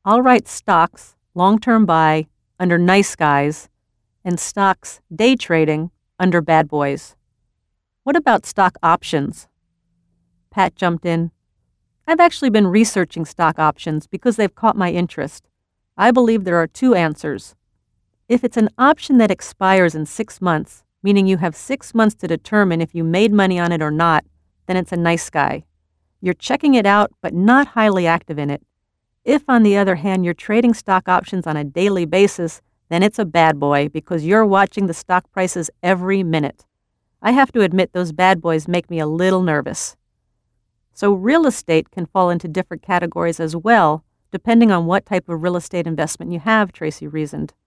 I'll write stocks, long-term buy, under nice guys, and stocks, day trading, under bad boys. What about stock options? Pat jumped in. I've actually been researching stock options because they've caught my interest. I believe there are two answers. If it's an option that expires in 6 months, meaning you have 6 months to determine if you made money on it or not, then it's a nice guy. You're checking it out, but not highly active in it. If, on the other hand, you're trading stock options on a daily basis, then it's a bad boy because you're watching the stock prices every minute. I have to admit those bad boys make me a little nervous. So real estate can fall into different categories as well, depending on what type of real estate investment you have, Tracy reasoned.